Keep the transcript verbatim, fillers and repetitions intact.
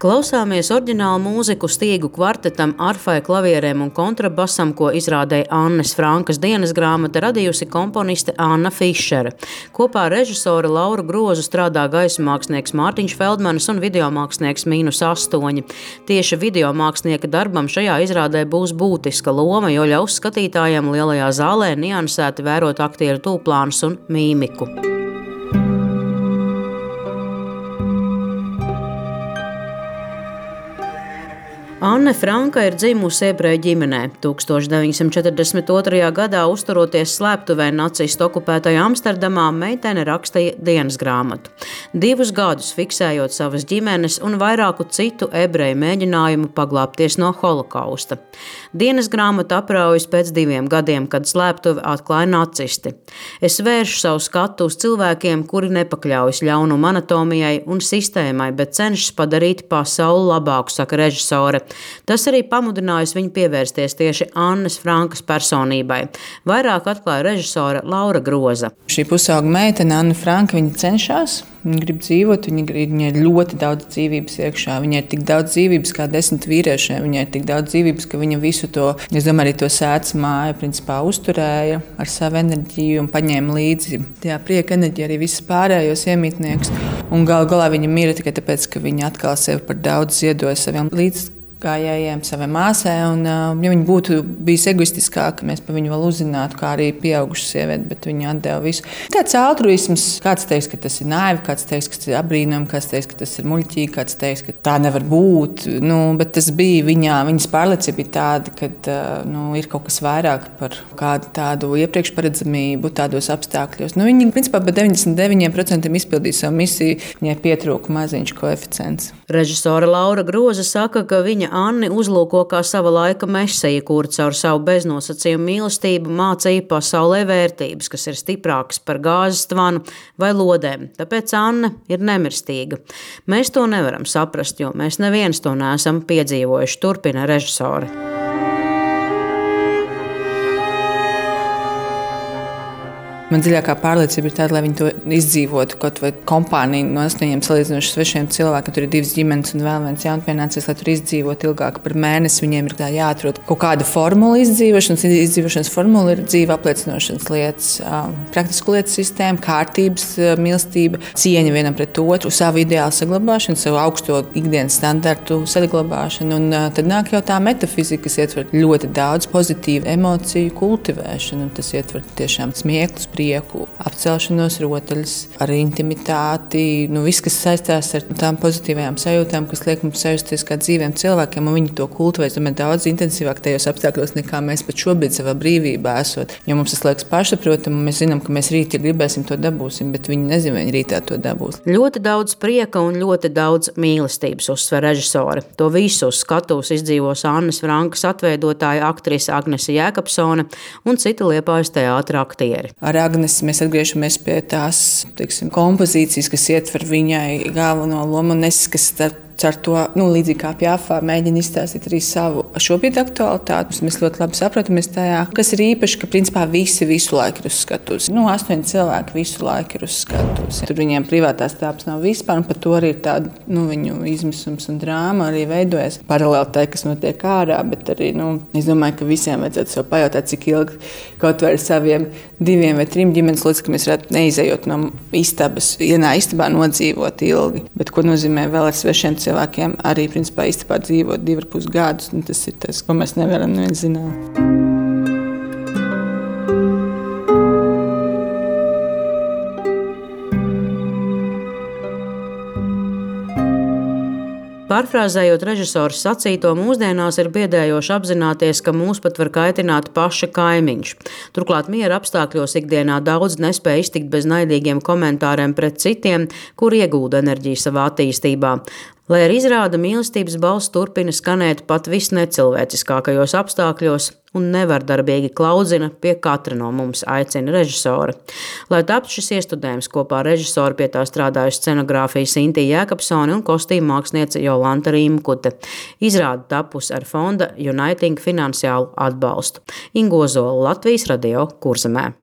Klausāmies oriģinālu mūziku Stīgu kvartetam, arfai, klavierēm un kontrabasam, ko izrādēja Annes Frankas dienas grāmata radījusi komponiste Anna Fišere. Kopā ar režisoru Lauru Grozu strādā gaismākslinieks Mārtiņš Feldmanis un videomākslinieks Mīnus astoņi. Tieši videomākslinieka darbam šajā izrādē būs būtiska loma, jo ļaus skatītājiem lielajā zālē niansēti vērot aktieru tūplānus un mīmiku. Anne Franka ir dzimusi ebreju ģimenē. tūkstoš deviņsimt četrdesmit otrajā gadā, uzturoties slēptuvē nacistu okupētajā Amsterdamā, meitene rakstīja dienas grāmatu. Divus gadus fiksējot savas ģimenes un vairāku citu ebreju mēģinājumu paglābties no holokausta. Dienas grāmata apraujas pēc diviem gadiem, kad slēptuvi atklāja nacisti. Es vēršu savu skatu uz cilvēkiem, kuri nepakļaujas ļaunuma anatomijai un sistēmai, bet cenšas padarīt pasauli labāku, saka režisore. Tas arī pamudinājis viņu pievērsties tieši Annes Frankas personībai. Vairāk atklāja režisore Laura Groza. Šī pusauga meitene, Anna Franka, viņa cenšas, viņa grib dzīvot, viņa, viņa ir ļoti daudz dzīvības iekšā. Viņai ir tik daudz dzīvības kā desmit vīriešiem, viņai ir tik daudz dzīvības, ka viņa visu to, es domāju, arī to sēdz māju, principā uzturēja ar savu enerģiju un paņēma līdzi tajā prieka enerģiju arī visas pārējos iemītniekus. Un gal galā viņa mira tikai tāpēc, ka viņa atkal sevi par daudz ziedoja saviem līdz gājējiem, savai māsai, un ja viņa būtu bijusi egoistiskāka, mēs par viņu vēl uzzinātu, kā arī pieauguša sieviete, bet viņa atdeva visu. Tāds altruisms, kāds teiks, ka tas ir naivi, kāds teiks, ka tas ir apbrīnojami, kāds teiks, ka tas ir muļķīgi, kāds teiks, ka tā nevar būt. Nu, bet tas bija viņā, viņas pārliecība bija tāda, ka nu, ir kaut kas vairāk par kādu tādu iepriekšparedzamību tādos apstākļos. Nu, viņa, principā, par deviņdesmit deviņiem procentiem izpildīja savu misiju, viņai pietrūka maziņš koeficients. Režisore Laura Groza saka, ka viņa Anni uzlūko kā sava laika mesija, kur caur savu beznosacījumu mīlestību mācīja pasaulē vērtības, kas ir stiprākas par gāzes tvanu vai lodēm. Tāpēc Anne ir nemirstīga. Mēs to nevaram saprast, jo mēs neviens to neesam piedzīvojuši, turpina režisore. Man dziļākā pārliecība ir tāda, lai viņi to izdzīvotu kaut vai kompāniju no astoņiem salīdzinoši svešiem cilvēkiem. Tur ir divas ģimenes un vēl viens jaunpienācis, lai tur izdzīvotu ilgāk par mēnesi. Viņiem ir jāatrod kaut kāda formula izdzīvošanas. Izdzīvošanas formula ir dzīve apliecinošanas lietas, praktisku lietu sistēma, kārtības, mīlestība, cieņa vienam pret otru, savu ideālu saglabāšanu, savu augsto ikdienas standartu saglabāšanu. Un tad nāk jau tā metafizika, kas ietver ļoti daudz pozitīvu emociju kultivēšanu. Tas ietver tiešām smieklus, prieku, apcelšanos, rotaļas, ar intimitāti, nu, viss, kas saistās ar tām pozitīvajām sajūtām, kas liek mums sajusties kā dzīviem cilvēkiem, un viņi to kultivē, domāju, daudz intensīvāk tajos apstākļos, nekā mēs pat šobrīd savā brīvībā esot. Jo mums tas liekas pašsaprotam, un mēs zinām, ka mēs rīt, ja gribēsim, to dabūsim, bet viņi nezina, vai viņi rītā to dabūs. Ļoti daudz prieka un ļoti daudz mīlestības, uzsver režisore. To visu uz skatuves izdzīvos Annes Frankas atveidotāja aktrise Agnese Jēkabsone un citi Liepājas teātra aktieri. Ar Agnes mēs atgriežamies pie tās, teiksim, kompozīcijas, kas ietver viņai galveno lomu, un es, kas starp ar to, nu, līdzīgi kā Pjafā, mēģina izstāstīt arī savu šobrīd aktualitāti. Mēs ļoti labi saprotamies tajā, kas ir īpaši, ka principā visi visu laiku ir uz skatuves. Nu, astoņi cilvēki visu laiku ir uz skatuves. Tur viņiem privātās tāpas nav vispār, un par to arī ir tāda, nu, viņu izmisums un drāma arī veidojas. Paralēli tai, kas notiek ārā, bet arī, nu, es domāju, ka visiem vajadzētu sev pajautāt, cik ilgi kaut vai ar saviem diviem vai trim ģimenes locekļiem mēs varētu neizejot no istabas, vienā istabā nodzīvot ilgi. Bet ko nozīmē vēl ar svešiem cilvēkiem arī, principā, istabā dzīvot divi ar pus gadus, un tas ir tas, ko mēs nevaram neviens zināt. Pārfrāzējot režisoru sacīto, mūsdienās ir biedējoši apzināties, ka mūs pat var kaitināt paša kaimiņš. Turklāt miera apstākļos ikdienā daudz nespēja iztikt bez naidīgiem komentāriem pret citiem, kur iegūda enerģiju savā attīstībā. Lai arī izrāda mīlestības balss turpina skanēt pat visnecilvēciskākajos apstākļos un nevardarbīgi klaudzina pie katra no mums, aicina režisore. Lai taptu šis iestudējums, kopā ar režisoru pie tā strādājusi scenogrāfija Sintija Jēkabsone un kostīmu māksliniece Jolanta Rīmkute. Izrāde tapusi ar fonda Uniting finansiālu atbalstu. Inga Ozola, Latvijas Radio, Kurzemē.